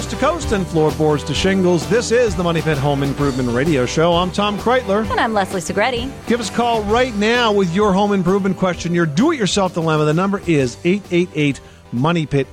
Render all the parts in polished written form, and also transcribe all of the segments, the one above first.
coast to coast and floorboards to shingles. This is the Money Pit Home Improvement Radio Show. I'm Tom Kreitler. And I'm Leslie Segretti. Give us a call right now with your home improvement question, your do-it-yourself dilemma. The number is 888-MONEY-PIT,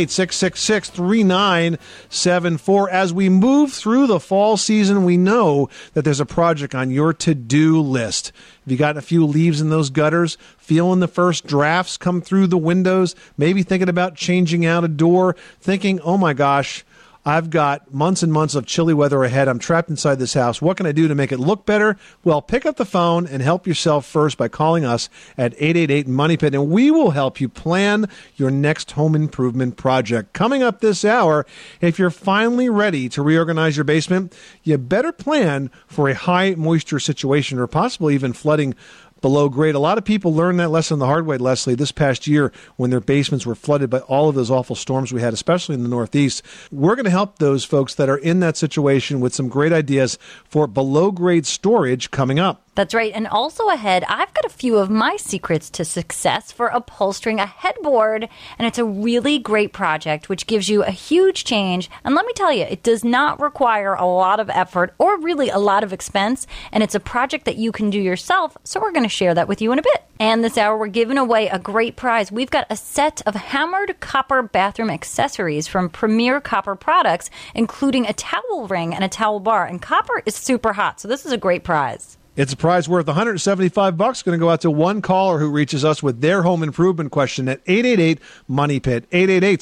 888-666-3974. As we move through the fall season, we know that there's a project on your to-do list. Have you gotten a few leaves in those gutters? Feeling the first drafts come through the windows? Maybe thinking about changing out a door? Thinking, oh my gosh, I've got months and months of chilly weather ahead. I'm trapped inside this house. What can I do to make it look better? Well, pick up the phone and help yourself first by calling us at 888-MONEY-PIT, and we will help you plan your next home improvement project. Coming up this hour, if you're finally ready to reorganize your basement, you better plan for a high moisture situation or possibly even flooding below grade. A lot of people learned that lesson the hard way, Leslie, this past year when their basements were flooded by all of those awful storms we had, especially in the Northeast. We're going to help those folks that are in that situation with some great ideas for below grade storage coming up. That's right. And also ahead, I've got a few of my secrets to success for upholstering a headboard. And it's a really great project, which gives you a huge change. And let me tell you, it does not require a lot of effort or really a lot of expense. And it's a project that you can do yourself. So we're going to share that with you in a bit. And this hour, we're giving away a great prize. We've got a set of hammered copper bathroom accessories from Premier Copper Products, including a towel ring and a towel bar. And copper is super hot. So this is a great prize. It's a prize worth $175. Going to go out to one caller who reaches us with their home improvement question at 888-MONEY-PIT,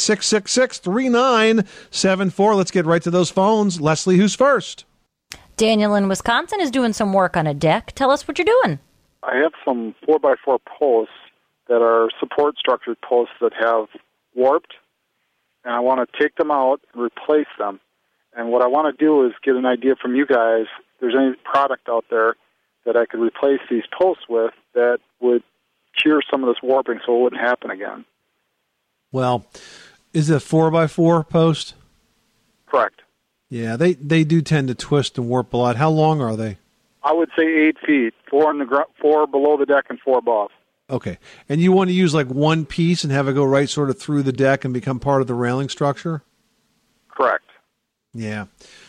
888-666-3974. Let's get right to those phones. Leslie, who's first? Daniel in Wisconsin is doing some work on a deck. Tell us what you're doing. I have some 4x4 posts that are support structured posts that have warped, and I want to take them out and replace them. And what I want to do is get an idea from you guys if there's any product out there that I could replace these posts with that would cure some of this warping so it wouldn't happen again. Well, is it a 4x4 post? Correct. Yeah, they do tend to twist and warp a lot. How long are they? I would say 8 feet, 4 on the ground, 4 below the deck and 4 above. Okay. And you want to use like one piece and have it go right sort of through the deck and become part of the railing structure? Correct. Yeah.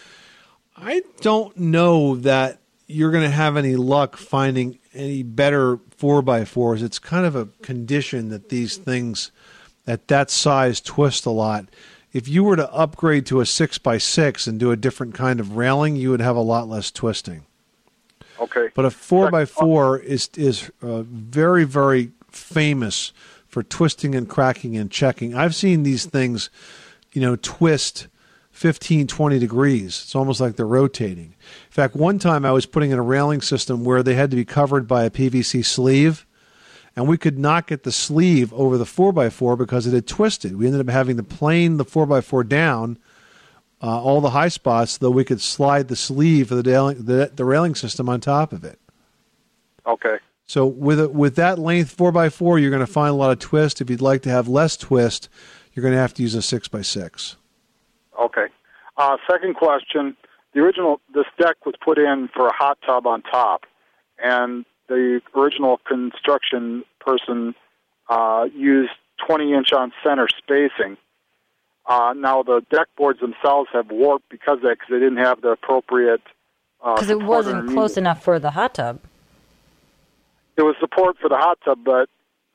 I don't know that you're going to have any luck finding any better 4x4s. It's kind of a condition that these things at that size twist a lot. If you were to upgrade to a 6x6 and do a different kind of railing, you would have a lot less twisting. Okay. But a 4x4 is very, very famous for twisting and cracking and checking. I've seen these things, twist 15, 20 degrees. It's almost like they're rotating. In fact, one time I was putting in a railing system where they had to be covered by a PVC sleeve, and we could not get the sleeve over the 4x4 because it had twisted. We ended up having to plane the 4x4 down, all the high spots, so that we could slide the sleeve of the railing system on top of it. Okay. So with that length 4x4, you're going to find a lot of twist. If you'd like to have less twist, you're going to have to use a 6x6. Okay. Second question. This deck was put in for a hot tub on top, and the original construction person used 20-inch on center spacing. Now the deck boards themselves have warped because of that, because they didn't have the appropriate because it wasn't close enough for the hot tub. There was support for the hot tub, but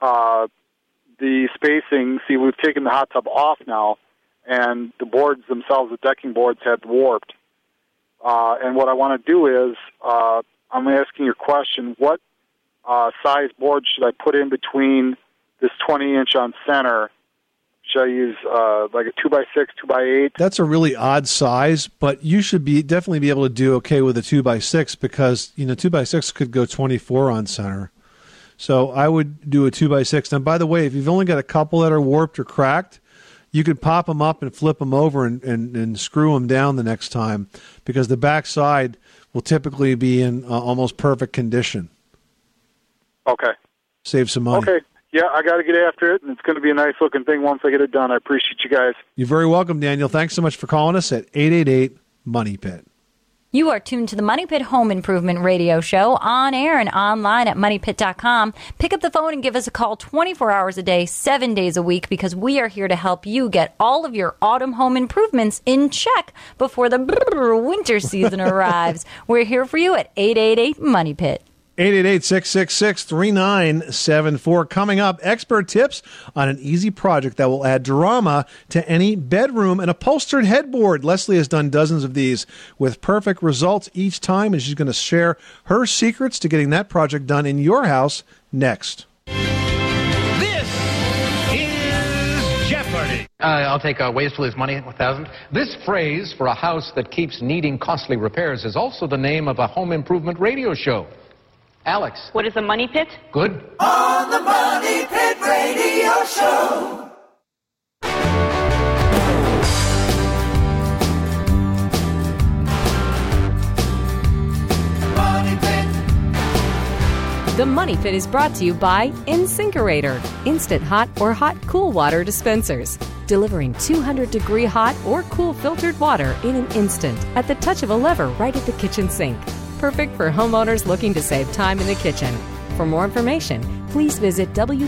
the spacing, we've taken the hot tub off now, and the boards themselves, the decking boards, had warped. And what I want to do is, I'm asking your question, what size board should I put in between this 20-inch on center? Should I use like a 2x6, 2x8? That's a really odd size, but you should definitely be able to do okay with a 2x6 because 2x6 could go 24 on center. So I would do a 2x6. Now, by the way, if you've only got a couple that are warped or cracked, you could pop them up and flip them over and screw them down the next time because the back side will typically be in almost perfect condition. Okay. Save some money. Okay. Yeah, I got to get after it, and it's going to be a nice-looking thing once I get it done. I appreciate you guys. You're very welcome, Daniel. Thanks so much for calling us at 888-MONEY-PIT. You are tuned to the Money Pit Home Improvement Radio Show on air and online at moneypit.com. Pick up the phone and give us a call 24 hours a day, 7 days a week, because we are here to help you get all of your autumn home improvements in check before the winter season arrives. We're here for you at 888-MONEY-PIT. 888-666-3974. Coming up, expert tips on an easy project that will add drama to any bedroom, an upholstered headboard. Leslie has done dozens of these with perfect results each time, and she's going to share her secrets to getting that project done in your house next. This is Jeopardy! I'll take ways to lose money, 1,000. This phrase for a house that keeps needing costly repairs is also the name of a home improvement radio show. Alex. What is a money pit? Good. On the Money Pit Radio Show. Money Pit. The Money Pit is brought to you by InSinkErator, instant hot or hot cool water dispensers, delivering 200-degree hot or cool filtered water in an instant at the touch of a lever right at the kitchen sink. Perfect for homeowners looking to save time in the kitchen. For more information, please visit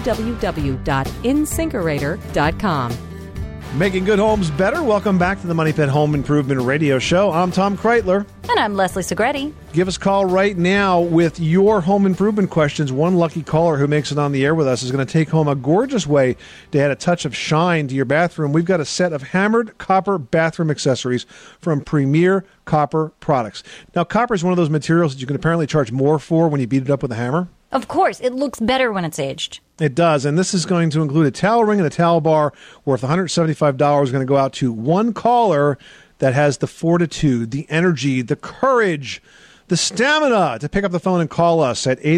www.insinkerator.com. Making good homes better. Welcome back to the Money Pit Home Improvement Radio Show. I'm Tom Kreitler. And I'm Leslie Segretti. Give us a call right now with your home improvement questions. One lucky caller who makes it on the air with us is going to take home a gorgeous way to add a touch of shine to your bathroom. We've got a set of hammered copper bathroom accessories from Premier Copper Products. Now, copper is one of those materials that you can apparently charge more for when you beat it up with a hammer. Of course, it looks better when it's aged. It does, and this is going to include a towel ring and a towel bar worth $175 is going to go out to one caller that has the fortitude, the energy, the courage, the stamina to pick up the phone and call us at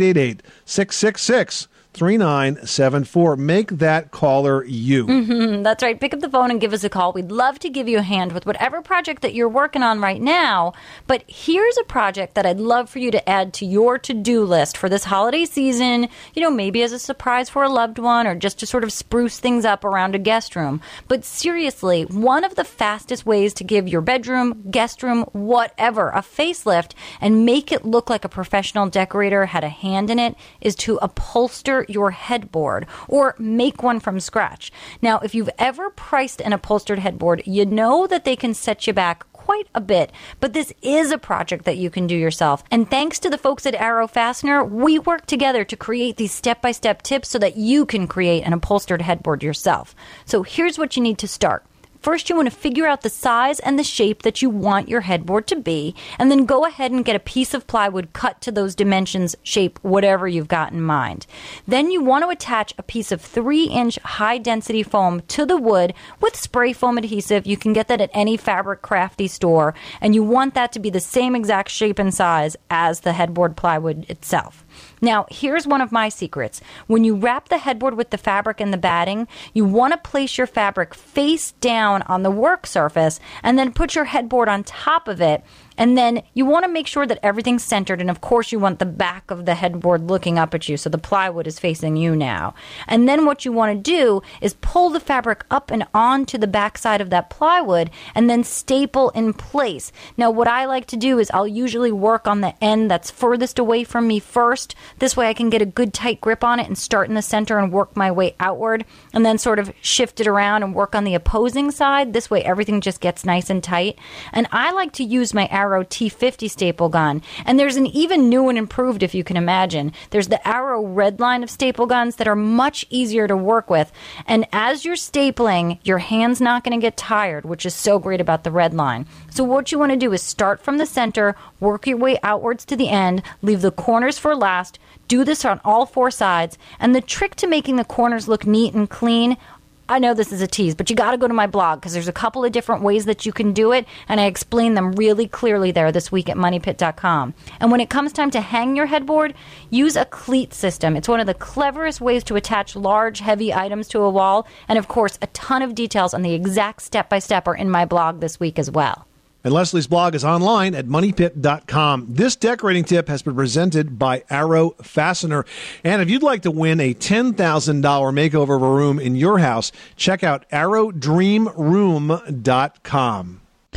888-666-3974. Make that caller you. Mm-hmm, that's right. Pick up the phone and give us a call. We'd love to give you a hand with whatever project that you're working on right now. But here's a project that I'd love for you to add to your to-do list for this holiday season, you know, maybe as a surprise for a loved one or just to sort of spruce things up around a guest room. But seriously, one of the fastest ways to give your bedroom, guest room, whatever, a facelift and make it look like a professional decorator had a hand in it is to upholster your headboard or make one from scratch. Now, if you've ever priced an upholstered headboard, you know that they can set you back quite a bit, but this is a project that you can do yourself. And thanks to the folks at Arrow Fastener, we work together to create these step-by-step tips so that you can create an upholstered headboard yourself. So here's what you need to start. First, you want to figure out the size and the shape that you want your headboard to be, and then go ahead and get a piece of plywood cut to those dimensions, shape, whatever you've got in mind. Then you want to attach a piece of 3-inch high-density foam to the wood with spray foam adhesive. You can get that at any Fabric Crafty store, and you want that to be the same exact shape and size as the headboard plywood itself. Now, here's one of my secrets. When you wrap the headboard with the fabric and the batting, you want to place your fabric face down on the work surface and then put your headboard on top of it. And then you want to make sure that everything's centered. And of course, you want the back of the headboard looking up at you. So the plywood is facing you now. And then what you want to do is pull the fabric up and onto the back side of that plywood and then staple in place. Now, what I like to do is I'll usually work on the end that's furthest away from me first. This way I can get a good tight grip on it and start in the center and work my way outward. And then sort of shift it around and work on the opposing side. This way everything just gets nice and tight. And I like to use my Arrow T50 staple gun. And there's an even new and improved, if you can imagine. There's the Arrow Red line of staple guns that are much easier to work with. And as you're stapling, your hand's not going to get tired, which is so great about the Red line. So what you want to do is start from the center, work your way outwards to the end, leave the corners for last, do this on all 4 sides. And the trick to making the corners look neat and clean, I know this is a tease, but you got to go to my blog because there's a couple of different ways that you can do it, and I explain them really clearly there this week at moneypit.com. And when it comes time to hang your headboard, use a cleat system. It's one of the cleverest ways to attach large, heavy items to a wall, and of course, a ton of details on the exact step-by-step are in my blog this week as well. And Leslie's blog is online at moneypit.com. This decorating tip has been presented by Arrow Fastener. And if you'd like to win a $10,000 makeover of a room in your house, check out arrowdreamroom.com.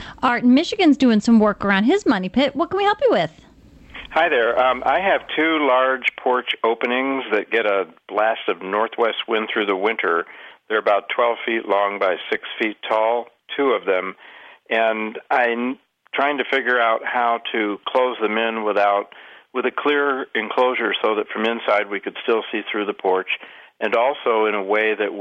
Art in Michigan's doing some work around his money pit. What can we help you with? Hi there. I have two large porch openings that get a blast of northwest wind through the winter. They're about 12 feet long by 6 feet tall, two of them, and I'm trying to figure out how to close them in with a clear enclosure so that from inside we could still see through the porch, and also in a way that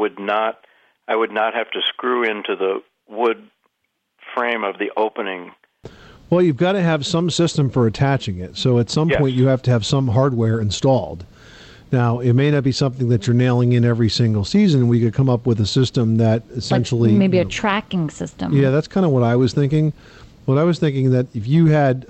I would not have to screw into the wood frame of the opening. Well, you've got to have some system for attaching it. So at some point you have to have some hardware installed. Now, it may not be something that you're nailing in every single season. We could come up with a system that essentially... Like maybe a tracking system. Yeah, that's kind of what I was thinking. What I was thinking that if you had...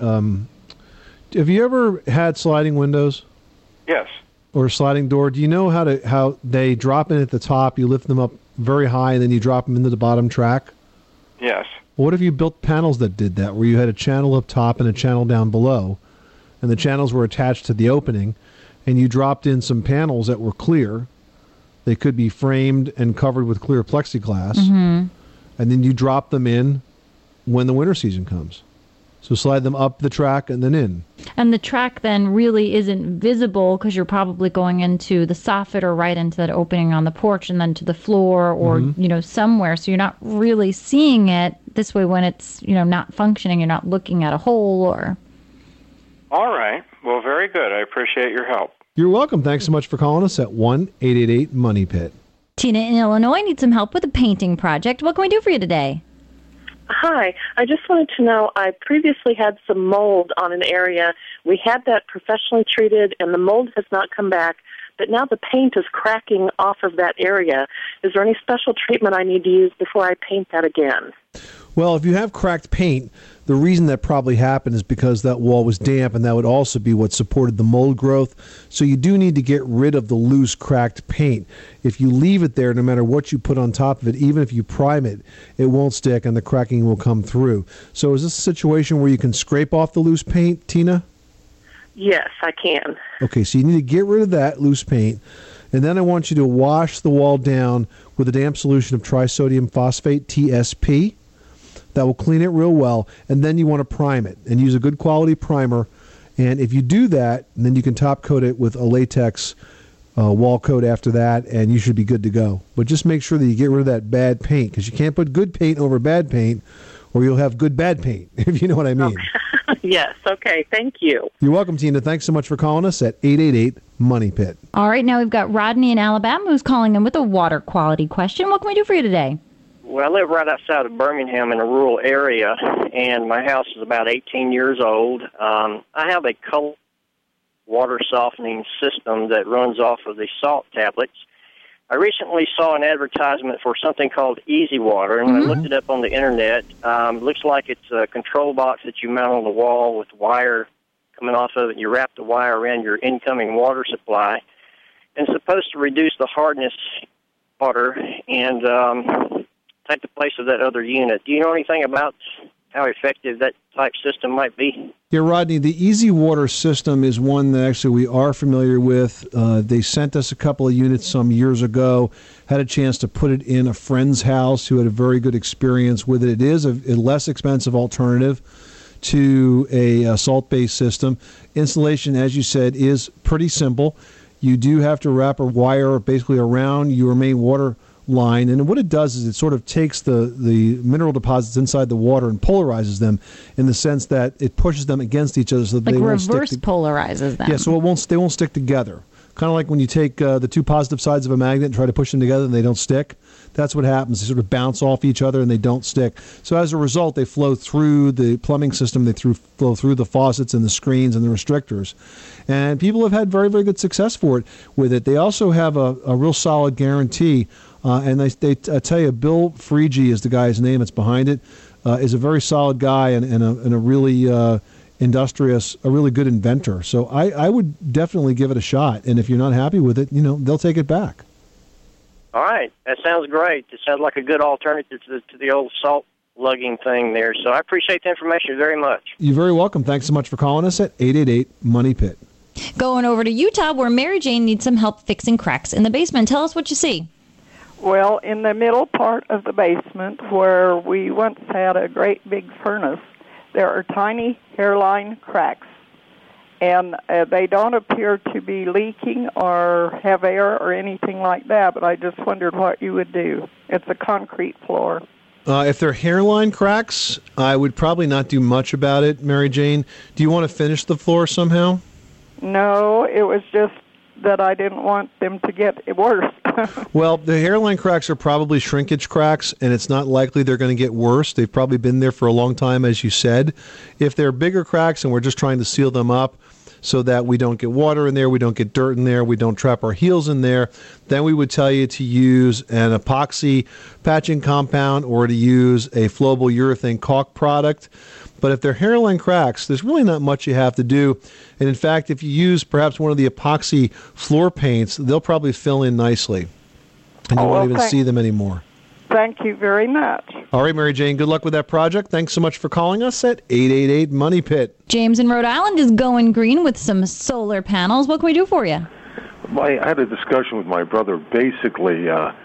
have you ever had sliding windows? Yes. Or a sliding door? Do you know how they drop in at the top, you lift them up very high, and then you drop them into the bottom track? Yes. What if you built panels that did that, where you had a channel up top and a channel down below, and the channels were attached to the opening, and you dropped in some panels that were clear? They could be framed and covered with clear plexiglass, and then you drop them in when the winter season comes. So slide them up the track and then in. And the track then really isn't visible because you're probably going into the soffit or right into that opening on the porch and then to the floor or, somewhere. So you're not really seeing it this way when it's, not functioning. You're not looking at a hole or... All right. Well, very good. I appreciate your help. You're welcome. Thanks so much for calling us at 1-888-MONEY-PIT. Tina in Illinois needs some help with a painting project. What can we do for you today? Hi. I just wanted to know, I previously had some mold on an area. We had that professionally treated, and the mold has not come back, but now the paint is cracking off of that area. Is there any special treatment I need to use before I paint that again? Well, if you have cracked paint, the reason that probably happened is because that wall was damp, and that would also be what supported the mold growth. So you do need to get rid of the loose, cracked paint. If you leave it there, no matter what you put on top of it, even if you prime it, it won't stick and the cracking will come through. So is this a situation where you can scrape off the loose paint, Tina? Yes, I can. Okay, so you need to get rid of that loose paint. And then I want you to wash the wall down with a damp solution of trisodium phosphate, TSP. That will clean it real well, and then you want to prime it and use a good quality primer. And if you do that, then you can top coat it with a latex wall coat after that, and you should be good to go. But just make sure that you get rid of that bad paint, because you can't put good paint over bad paint, or you'll have good bad paint, if you know what I mean. Yes, okay, thank you. You're welcome, Tina. Thanks so much for calling us at 888-MONEY-PIT. All right, now we've got Rodney in Alabama who's calling in with a water quality question. What can we do for you today? Well, I live right outside of Birmingham in a rural area, and my house is about 18 years old. I have a color water softening system that runs off of the salt tablets. I recently saw an advertisement for something called Easy Water, and when I looked it up on the Internet, it looks like it's a control box that you mount on the wall with wire coming off of it. You wrap the wire around your incoming water supply, and it's supposed to reduce the hardness water and take the place of that other unit. Do you know anything about how effective that type system might be? Yeah, Rodney, the Easy Water system is one that actually we are familiar with. They sent us a couple of units some years ago, had a chance to put it in a friend's house who had a very good experience with it. It is a less expensive alternative to a salt-based system. Installation, as you said, is pretty simple. You do have to wrap a wire basically around your main water line, and what it does is it sort of takes the mineral deposits inside the water and polarizes them in the sense that it pushes them against each other so that like they won't stick reverse polarizes them. Yeah, so they won't stick together. Kind of like when you take the two positive sides of a magnet and try to push them together and they don't stick. That's what happens. They sort of bounce off each other and they don't stick. So as a result, they flow through the plumbing system. They flow through the faucets and the screens and the restrictors. And people have had very, very good success with it. They also have a real solid guarantee. And they tell you, Bill Frege is the guy's name that's behind it, is a very solid guy and a really industrious, a really good inventor. So I would definitely give it a shot. And if you're not happy with it, they'll take it back. All right. That sounds great. It sounds like a good alternative to the old salt lugging thing there. So I appreciate the information very much. You're very welcome. Thanks so much for calling us at 888-MONEY-PIT. Going over to Utah, where Mary Jane needs some help fixing cracks in the basement. Tell us what you see. Well, in the middle part of the basement, where we once had a great big furnace, there are tiny hairline cracks, and they don't appear to be leaking or have air or anything like that, but I just wondered what you would do. It's a concrete floor. If they're hairline cracks, I would probably not do much about it, Mary Jane. Do you want to finish the floor somehow? No, it was just that I didn't want them to get worse. Well, the hairline cracks are probably shrinkage cracks, and it's not likely they're going to get worse. They've probably been there for a long time, as you said. If they're bigger cracks and we're just trying to seal them up so that we don't get water in there, we don't get dirt in there, we don't trap our heels in there, then we would tell you to use an epoxy patching compound or to use a flowable urethane caulk product. But if they're hairline cracks, there's really not much you have to do. And in fact, if you use perhaps one of the epoxy floor paints, they'll probably fill in nicely. And you won't even see them anymore. Thank you very much. All right, Mary Jane, good luck with that project. Thanks so much for calling us at 888-MONEY-PIT. James in Rhode Island is going green with some solar panels. What can we do for you? I had a discussion with my brother. Basically,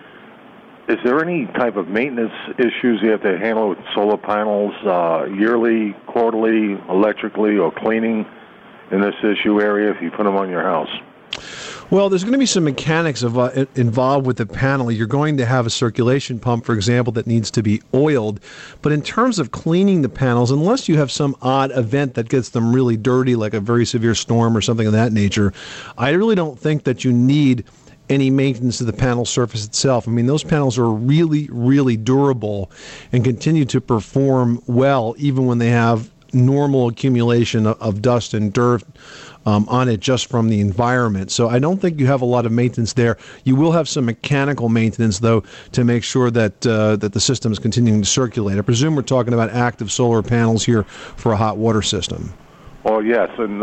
is there any type of maintenance issues you have to handle with solar panels, yearly, quarterly, electrically, or cleaning in this issue area if you put them on your house? Well, there's going to be some mechanics involved with the panel. You're going to have a circulation pump, for example, that needs to be oiled. But in terms of cleaning the panels, unless you have some odd event that gets them really dirty, like a very severe storm or something of that nature, I really don't think that you need any maintenance of the panel surface itself. I mean, those panels are really, really durable and continue to perform well even when they have normal accumulation of dust and dirt on it just from the environment. So I don't think you have a lot of maintenance there. You will have some mechanical maintenance, though, to make sure that that the system is continuing to circulate. I presume we're talking about active solar panels here for a hot water system. Oh, yes, and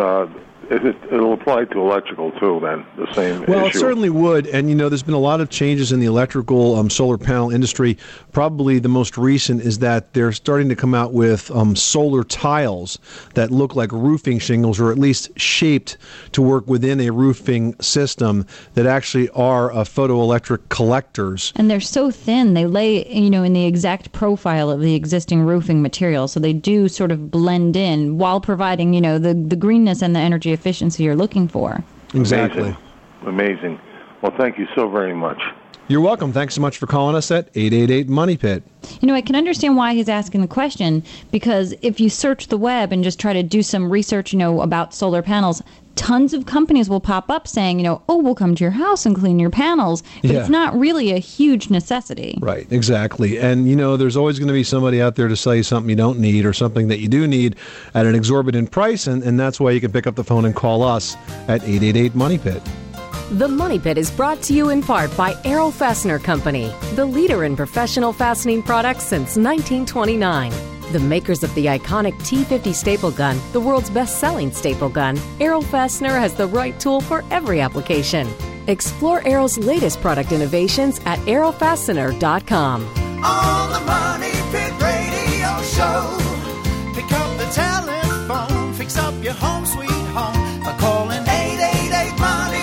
it'll apply to electrical, too, then, the same issue. Well, it certainly would, and, you know, there's been a lot of changes in the electrical solar panel industry. Probably the most recent is that they're starting to come out with solar tiles that look like roofing shingles, or at least shaped to work within a roofing system that actually are photoelectric collectors. And they're so thin, they lay, you know, in the exact profile of the existing roofing material, so they do sort of blend in while providing, you know, the greenness and the energy efficiency you're looking for. Exactly. Amazing. Well, thank you so very much. You're welcome. Thanks so much for calling us at 888-MONEY-PIT. You know, I can understand why he's asking the question, because if you search the web and just try to do some research, you know, about solar panels, tons of companies will pop up saying, you know, oh, we'll come to your house and clean your panels. But it's not really a huge necessity. Right, exactly. And, you know, there's always going to be somebody out there to sell you something you don't need or something that you do need at an exorbitant price, and that's why you can pick up the phone and call us at 888-MONEY-PIT. The Money Pit is brought to you in part by Arrow Fastener Company, the leader in professional fastening products since 1929. The makers of the iconic T50 staple gun, the world's best-selling staple gun, Arrow Fastener has the right tool for every application. Explore Arrow's latest product innovations at arrowfastener.com. On the Money Pit Radio Show. Pick up the telephone, fix up your home sweet home by calling 888-MONEY-PIT.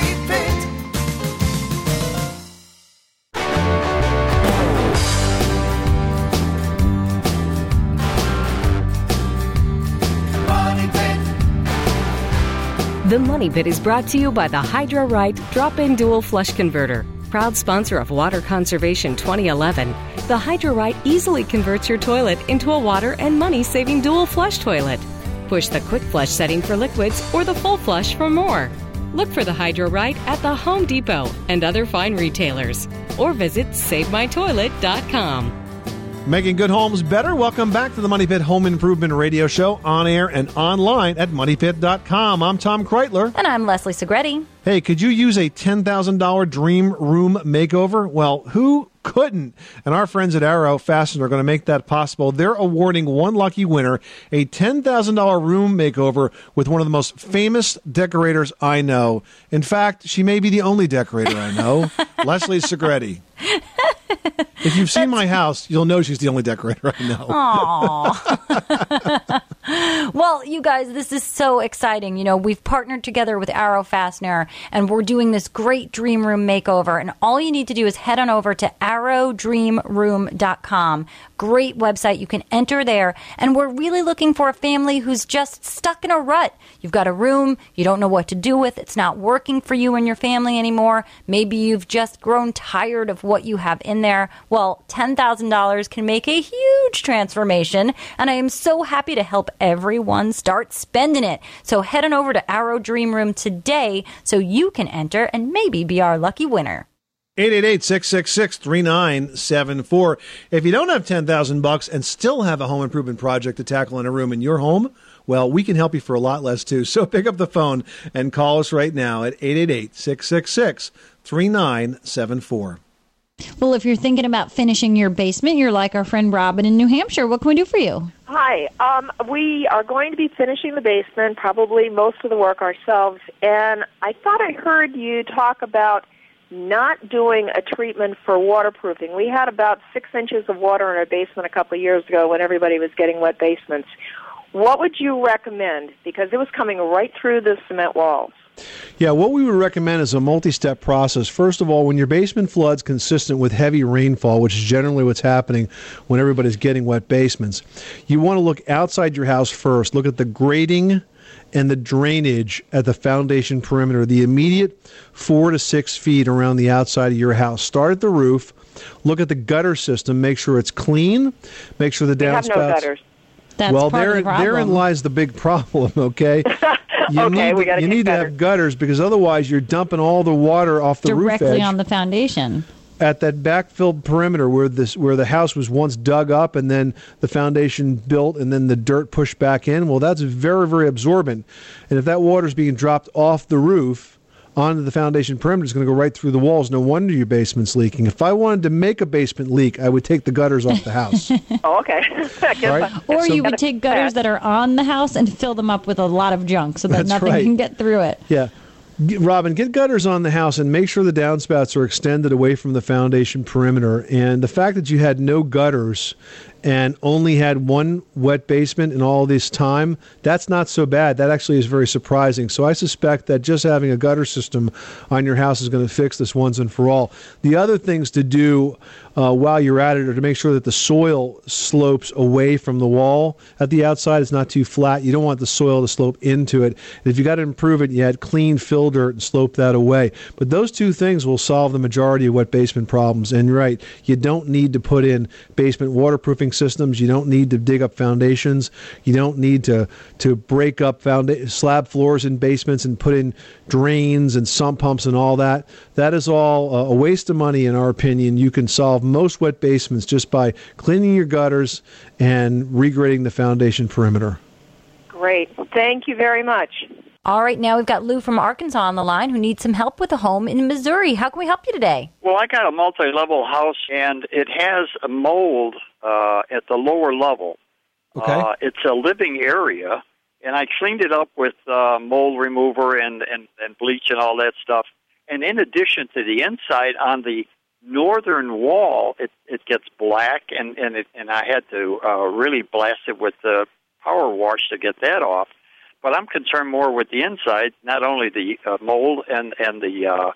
The Money Pit is brought to you by the Hydro-Right Drop-In Dual Flush Converter. Proud sponsor of Water Conservation 2011, the Hydro-Right easily converts your toilet into a water and money-saving dual flush toilet. Push the quick flush setting for liquids or the full flush for more. Look for the Hydro-Right at the Home Depot and other fine retailers. Or visit SaveMyToilet.com. Making good homes better. Welcome back to the Money Pit Home Improvement Radio Show, on air and online at MoneyPit.com. I'm Tom Kreitler. And I'm Leslie Segretti. Hey, could you use a $10,000 dream room makeover? Well, who couldn't? And our friends at Arrow Fastener are going to make that possible. They're awarding one lucky winner a $10,000 room makeover with one of the most famous decorators I know. In fact, she may be the only decorator I know, Leslie Segretti. If you've seen my house, you'll know she's the only decorator I know. Aww. Well, you guys, this is so exciting. You know, we've partnered together with Arrow Fastener, and we're doing this great Dream Room makeover. And all you need to do is head on over to arrowdreamroom.com. Great website. You can enter there. And we're really looking for a family who's just stuck in a rut. You've got a room you don't know what to do with. It's not working for you and your family anymore. Maybe you've just grown tired of what you have in there. Well, $10,000 can make a huge transformation. And I am so happy to help everyone start spending it. So head on over to Arrow Dream Room today so you can enter and maybe be our lucky winner. 888-666-3974. If you don't have $10,000 and still have a home improvement project to tackle in a room in your home, well, we can help you for a lot less, too. So pick up the phone and call us right now at 888-666-3974. Well, if you're thinking about finishing your basement, you're like our friend Robin in New Hampshire. What can we do for you? Hi. We are going to be finishing the basement, probably most of the work ourselves, and I thought I heard you talk about not doing a treatment for waterproofing. We had about 6 inches of water in our basement a couple of years ago when everybody was getting wet basements. What would you recommend? Because it was coming right through the cement walls. Yeah, what we would recommend is a multi-step process. First of all, when your basement floods consistent with heavy rainfall, which is generally what's happening when everybody's getting wet basements, you want to look outside your house first. Look at the grading and the drainage at the foundation perimeter, the immediate 4 to 6 feet around the outside of your house. Start at the roof. Look at the gutter system. Make sure it's clean. Make sure the downspouts. We have no gutters. That's well, part of the problem. therein lies the big problem, okay? You need to have gutters because otherwise you're dumping all the water off the roof edge. Directly on the foundation. At that backfilled perimeter where the house was once dug up and then the foundation built and then the dirt pushed back in, well, that's very, very absorbent. And if that water's being dropped off the roof onto the foundation perimeter, it's going to go right through the walls. No wonder your basement's leaking. If I wanted to make a basement leak, I would take the gutters off the house. Oh, okay. Right? Or you would take gutters that are on the house and fill them up with a lot of junk so that nothing can get through it. Yeah. Robin, get gutters on the house and make sure the downspouts are extended away from the foundation perimeter. And the fact that you had no gutters and only had one wet basement in all this time, that's not so bad. That actually is very surprising. So I suspect that just having a gutter system on your house is going to fix this once and for all. The other things to do while you're at it are to make sure that the soil slopes away from the wall at the outside. It's not too flat. You don't want the soil to slope into it. And if you got to improve it, you add clean fill dirt and slope that away. But those two things will solve the majority of wet basement problems. And you're right, you don't need to put in basement waterproofing systems. You don't need to dig up foundations. You don't need to break up slab floors in basements and put in drains and sump pumps and all that. That is all a waste of money in our opinion. You can solve most wet basements just by cleaning your gutters and regrading the foundation perimeter. Great. Thank you very much. All right, now we've got Lou from Arkansas on the line who needs some help with a home in Missouri. How can we help you today? Well, I got a multi-level house, and it has a mold at the lower level. Okay. It's a living area, and I cleaned it up with mold remover and bleach and all that stuff. And in addition to the inside, on the northern wall, it gets black, and I had to really blast it with the power wash to get that off. But I'm concerned more with the inside, not only the mold and the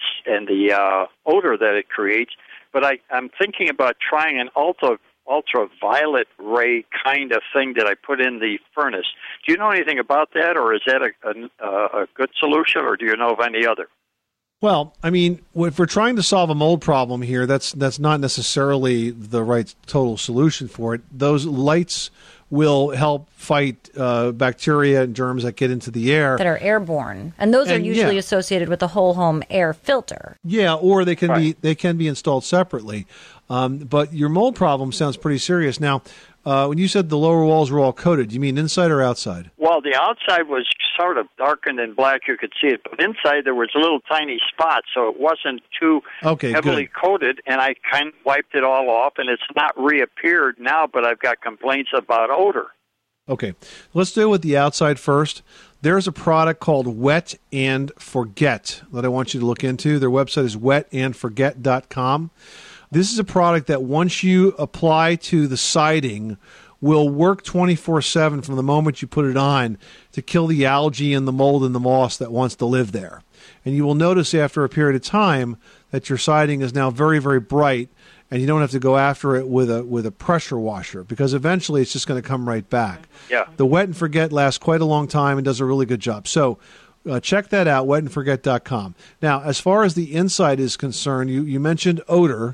odor that it creates, but I'm thinking about trying an ultraviolet ray kind of thing that I put in the furnace. Do you know anything about that, or is that a good solution, or do you know of any other? Well, I mean, if we're trying to solve a mold problem here, that's not necessarily the right total solution for it. Those lights will help fight bacteria and germs that get into the air. That are airborne. And those are usually associated with a whole home air filter. Yeah, or they can be installed separately. But your mold problem sounds pretty serious. Now, when you said the lower walls were all coated, you mean inside or outside? Well, the outside was sort of darkened and black. You could see it. But inside there was little tiny spots, so it wasn't too heavily coated. And I kind of wiped it all off, and it's not reappeared now, but I've got complaints about odor. Okay. Let's deal with the outside first. There's a product called Wet and Forget that I want you to look into. Their website is wetandforget.com. This is a product that once you apply to the siding will work 24/7 from the moment you put it on to kill the algae and the mold and the moss that wants to live there. And you will notice after a period of time that your siding is now very, very bright, and you don't have to go after it with a pressure washer, because eventually it's just going to come right back. Yeah. The Wet and Forget lasts quite a long time and does a really good job. So check that out, wetandforget.com. Now, as far as the inside is concerned, you mentioned odor.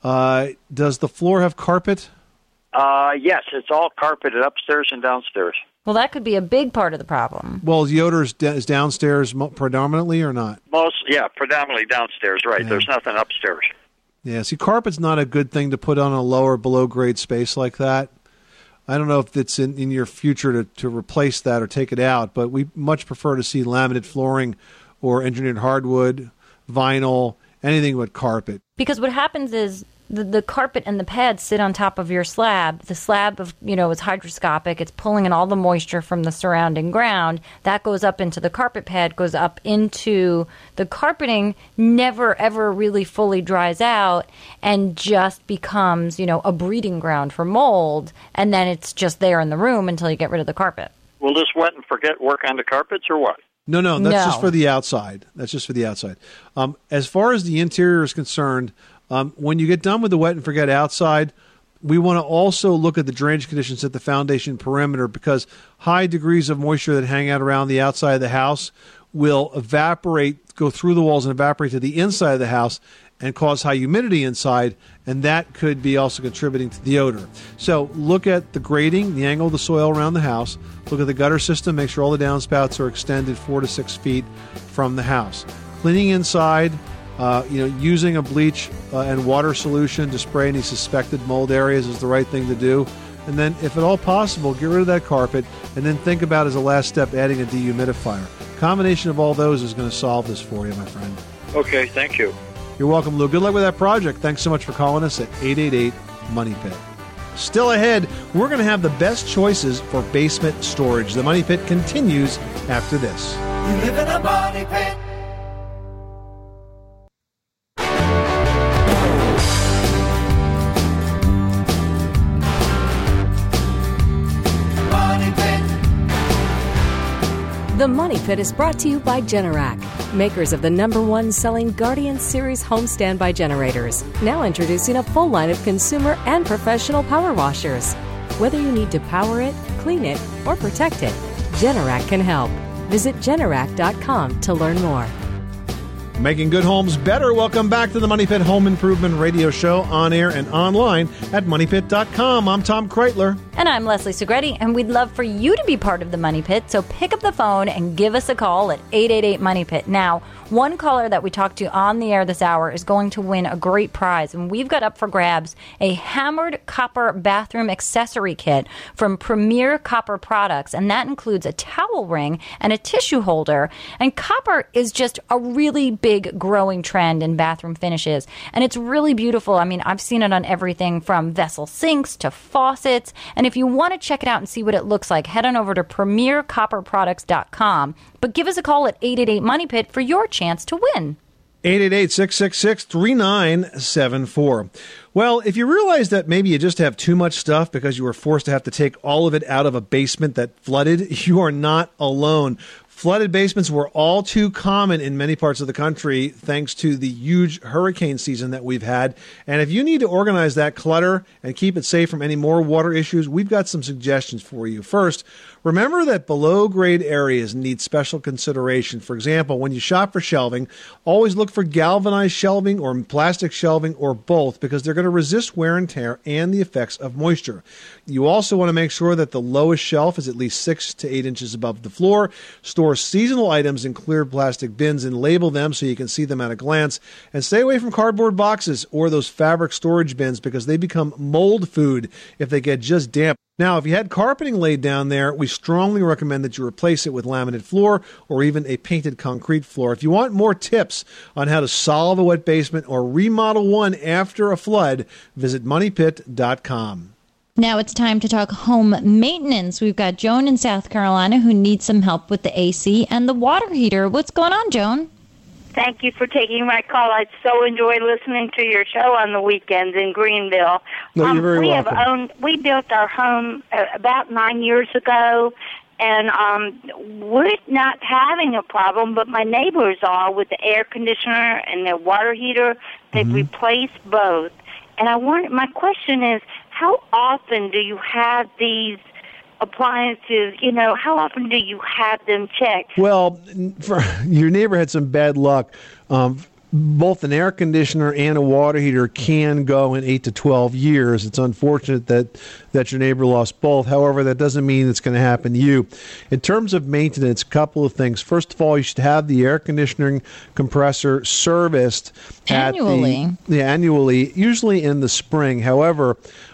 Does the floor have carpet? Yes, it's all carpeted upstairs and downstairs. Well, that could be a big part of the problem. Well, the odor is downstairs predominantly or not? Predominantly downstairs, right. Yeah. There's nothing upstairs. Yeah, see, carpet's not a good thing to put on a lower below-grade space like that. I don't know if it's in your future to replace that or take it out, but we much prefer to see laminate flooring or engineered hardwood, vinyl, anything but carpet. Because what happens is the carpet and the pads sit on top of your slab. The slab is hydroscopic. It's pulling in all the moisture from the surrounding ground. That goes up into the carpet pad, goes up into the carpeting, never ever really fully dries out, and just becomes, a breeding ground for mold. And then it's just there in the room until you get rid of the carpet. Will this Wet and Forget work on the carpets or what? No, that's just for the outside. That's just for the outside. As far as the interior is concerned, when you get done with the Wet and Forget outside, we want to also look at the drainage conditions at the foundation perimeter, because high degrees of moisture that hang out around the outside of the house will evaporate, go through the walls and evaporate to the inside of the house and cause high humidity inside, and that could be also contributing to the odor. So look at the grading, the angle of the soil around the house. Look at the gutter system. Make sure all the downspouts are extended 4 to 6 feet from the house. Cleaning inside, using a bleach and water solution to spray any suspected mold areas is the right thing to do. And then, if at all possible, get rid of that carpet, and then think about, as a last step, adding a dehumidifier. Combination of all those is going to solve this for you, my friend. Okay, thank you. You're welcome, Lou. Good luck with that project. Thanks so much for calling us at 888-MONEY-PIT. Still ahead, we're going to have the best choices for basement storage. The Money Pit continues after this. You live in a money pit. The Money Pit is brought to you by Generac, makers of the #1 selling Guardian Series home standby generators. Now introducing a full line of consumer and professional power washers. Whether you need to power it, clean it, or protect it, Generac can help. Visit Generac.com to learn more. Making good homes better. Welcome back to the Money Pit Home Improvement Radio Show, on air and online at MoneyPit.com. I'm Tom Kreitler. And I'm Leslie Segretti, and we'd love for you to be part of the Money Pit, so pick up the phone and give us a call at 888-MONEY-PIT. Now, one caller that we talked to on the air this hour is going to win a great prize, and we've got up for grabs a hammered copper bathroom accessory kit from Premier Copper Products, and that includes a towel ring and a tissue holder. And copper is just a really big growing trend in bathroom finishes, and it's really beautiful. I mean, I've seen it on everything from vessel sinks to faucets, and if you want to check it out and see what it looks like, head on over to premiercopperproducts.com. But give us a call at 888-MONEY-PIT for your chance to win. 888-666-3974. Well, if you realize that maybe you just have too much stuff because you were forced to have to take all of it out of a basement that flooded, you are not alone. Flooded basements were all too common in many parts of the country thanks to the huge hurricane season that we've had. And if you need to organize that clutter and keep it safe from any more water issues, we've got some suggestions for you. First, remember that below-grade areas need special consideration. For example, when you shop for shelving, always look for galvanized shelving or plastic shelving or both, because they're going to resist wear and tear and the effects of moisture. You also want to make sure that the lowest shelf is at least 6 to 8 inches above the floor. Store seasonal items in clear plastic bins and label them so you can see them at a glance. And stay away from cardboard boxes or those fabric storage bins, because they become mold food if they get just damp. Now, if you had carpeting laid down there, we strongly recommend that you replace it with laminate floor or even a painted concrete floor. If you want more tips on how to solve a wet basement or remodel one after a flood, visit MoneyPit.com. Now it's time to talk home maintenance. We've got Joan in South Carolina who needs some help with the AC and the water heater. What's going on, Joan? thank you for taking my call. I so enjoy listening to your show on the weekends in Greenville. No, you're very welcome. We built our home about 9 years ago, and we're not having a problem, but my neighbors are with the air conditioner and the water heater. They've replaced both. And my question is, how often do you have these appliances, how often do you have them checked? Well, your neighbor had some bad luck. Both an air conditioner and a water heater can go in 8 to 12 years. It's unfortunate that your neighbor lost both. However, that doesn't mean it's going to happen to you. In terms of maintenance, a couple of things. First of all, you should have the air conditioning compressor serviced annually, usually in the spring. However,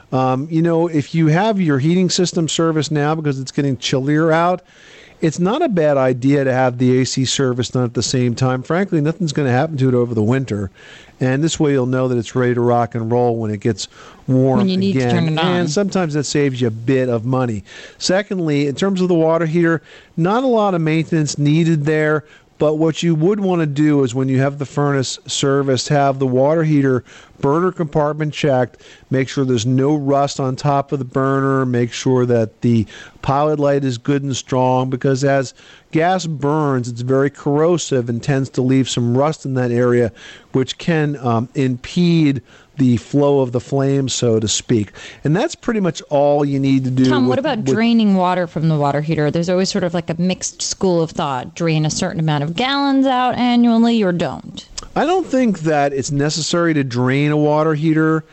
if you have your heating system serviced now because it's getting chillier out, it's not a bad idea to have the AC service done at the same time. Frankly, nothing's going to happen to it over the winter. And this way you'll know that it's ready to rock and roll when it gets warm when you need again. To turn it on. And sometimes that saves you a bit of money. Secondly, in terms of the water heater, not a lot of maintenance needed there. But what you would want to do is when you have the furnace serviced, have the water heater burner compartment checked, make sure there's no rust on top of the burner, make sure that the pilot light is good and strong, because as gas burns, it's very corrosive and tends to leave some rust in that area, which can impede the flow of the flame, so to speak. And that's pretty much all you need to do. Tom, what about draining water from the water heater? There's always sort of like a mixed school of thought. Drain a certain amount of gallons out annually or don't. I don't think that it's necessary to drain a water heater.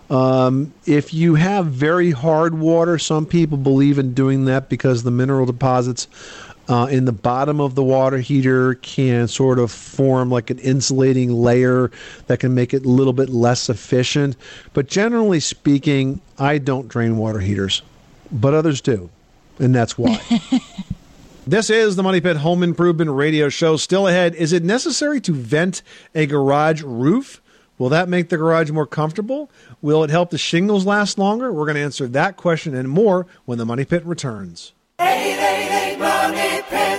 If you have very hard water, some people believe in doing that because the mineral deposits in the bottom of the water heater can sort of form like an insulating layer that can make it a little bit less efficient. But generally speaking, I don't drain water heaters, but others do, and that's why. This is the Money Pit Home Improvement Radio Show. Still ahead, is it necessary to vent a garage roof? Will that make the garage more comfortable? Will it help the shingles last longer? We're going to answer that question and more when the Money Pit returns. 888 Money Pit.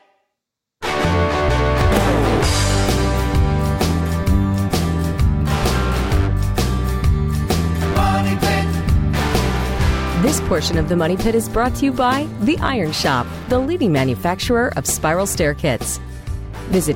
Money Pit. This portion of the Money Pit is brought to you by The Iron Shop, the leading manufacturer of spiral stair kits. Visit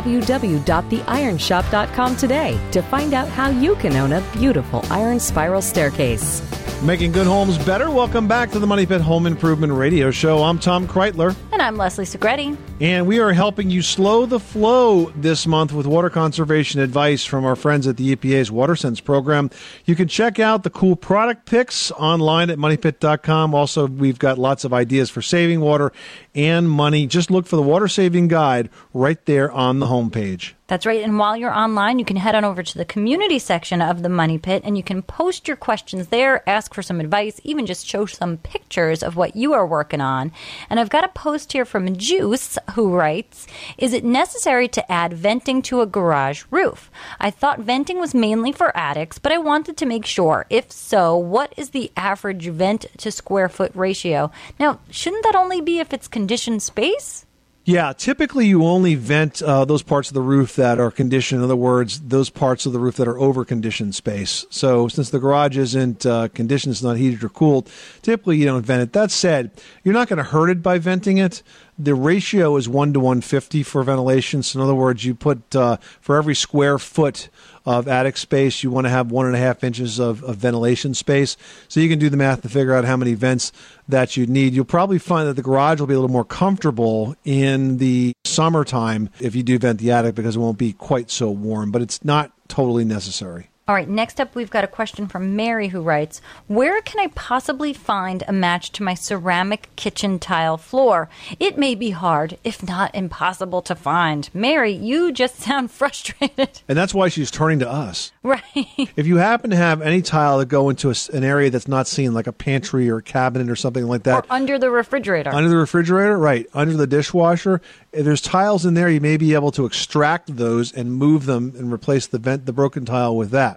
www.theironshop.com today to find out how you can own a beautiful iron spiral staircase. Making good homes better. Welcome back to the Money Pit Home Improvement Radio Show. I'm Tom Kreitler. And I'm Leslie Segretti. And we are helping you slow the flow this month with water conservation advice from our friends at the EPA's WaterSense program. You can check out the cool product picks online at moneypit.com. Also, we've got lots of ideas for saving water and money. Just look for the water saving guide right there on the homepage. That's right. And while you're online, you can head on over to the community section of the Money Pit, and you can post your questions there, ask for some advice, even just show some pictures of what you are working on. And I've got a post here from Juice, who writes, is it necessary to add venting to a garage roof? I thought venting was mainly for attics, but I wanted to make sure. If so, what is the average vent to square foot ratio? Now, shouldn't that only be if it's conditioned space? Yeah, typically you only vent those parts of the roof that are conditioned. In other words, those parts of the roof that are over-conditioned space. So since the garage isn't conditioned, it's not heated or cooled, typically you don't vent it. That said, you're not going to hurt it by venting it. The ratio is 1 to 150 for ventilation. So in other words, you put for every square foot of attic space, you want to have 1.5 inches of ventilation space. So you can do the math to figure out how many vents that you need. You'll probably find that the garage will be a little more comfortable in the summertime if you do vent the attic because it won't be quite so warm, but it's not totally necessary. All right, next up, we've got a question from Mary who writes, where can I possibly find a match to my ceramic kitchen tile floor? It may be hard, if not impossible to find. Mary, you just sound frustrated. And that's why she's turning to us. Right. If you happen to have any tile that go into an area that's not seen, like a pantry or a cabinet or something like that. Or under the refrigerator. Under the refrigerator, right. Under the dishwasher. If there's tiles in there, you may be able to extract those and move them and replace the broken tile with that.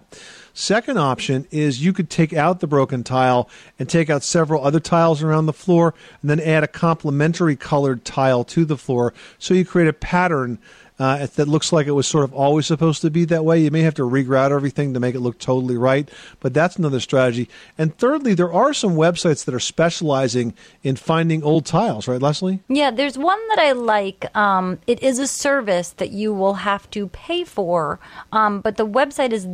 Second option is you could take out the broken tile and take out several other tiles around the floor and then add a complementary colored tile to the floor, so you create a pattern that looks like it was sort of always supposed to be that way. You may have to regrout everything to make it look totally right, but that's another strategy. And thirdly, there are some websites that are specializing in finding old tiles, right, Leslie? Yeah, there's one that I like. It is a service that you will have to pay for, but the website is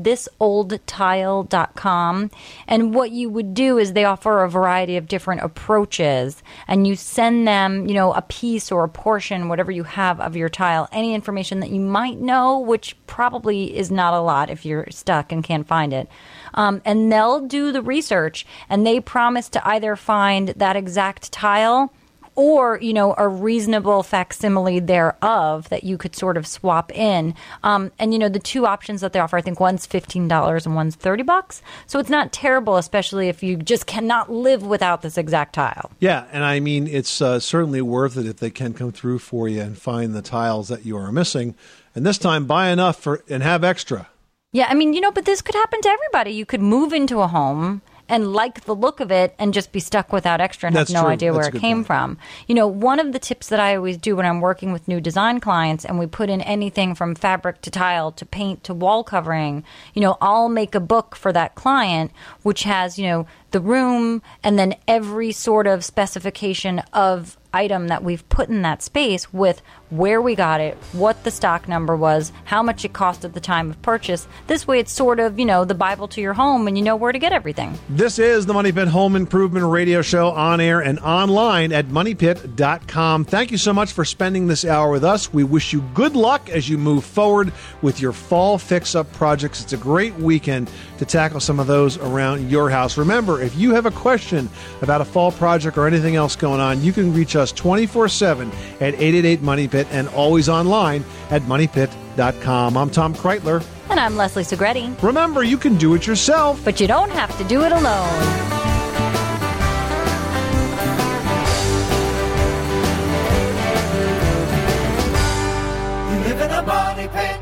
thisoldtile.com. And what you would do is they offer a variety of different approaches, and you send them, a piece or a portion, whatever you have of your tile, any information that you might know, which probably is not a lot if you're stuck and can't find it. And they'll do the research, and they promise to either find that exact tile or, a reasonable facsimile thereof that you could sort of swap in. And, the two options that they offer, I think one's $15 and one's $30. So it's not terrible, especially if you just cannot live without this exact tile. Yeah, and I mean, it's certainly worth it if they can come through for you and find the tiles that you are missing. And this time, buy enough and have extra. Yeah, I mean, but this could happen to everybody. You could move into a home and like the look of it and just be stuck without extra and have no idea where it came from. One of the tips that I always do when I'm working with new design clients and we put in anything from fabric to tile to paint to wall covering, I'll make a book for that client which has, the room and then every sort of specification of item that we've put in that space with where we got it, what the stock number was, how much it cost at the time of purchase. This way it's sort of, the Bible to your home and you know where to get everything. This is the Money Pit Home Improvement Radio Show, on air and online at moneypit.com. Thank you so much for spending this hour with us. We wish you good luck as you move forward with your fall fix-up projects. It's a great weekend to tackle some of those around your house. Remember, if you have a question about a fall project or anything else going on, you can reach us 24/7 at 888-MONEYPIT and always online at moneypit.com. I'm Tom Kreitler. And I'm Leslie Segretti. Remember, you can do it yourself, but you don't have to do it alone. You live in a money pit.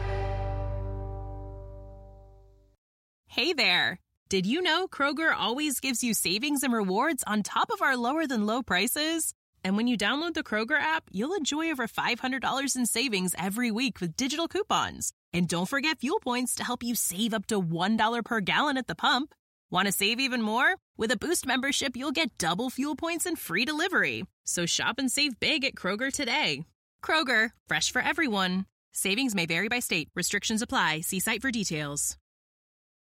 Hey there. Did you know Kroger always gives you savings and rewards on top of our lower-than-low prices? And when you download the Kroger app, you'll enjoy over $500 in savings every week with digital coupons. And don't forget fuel points to help you save up to $1 per gallon at the pump. Want to save even more? With a Boost membership, you'll get double fuel points and free delivery. So shop and save big at Kroger today. Kroger, fresh for everyone. Savings may vary by state. Restrictions apply. See site for details.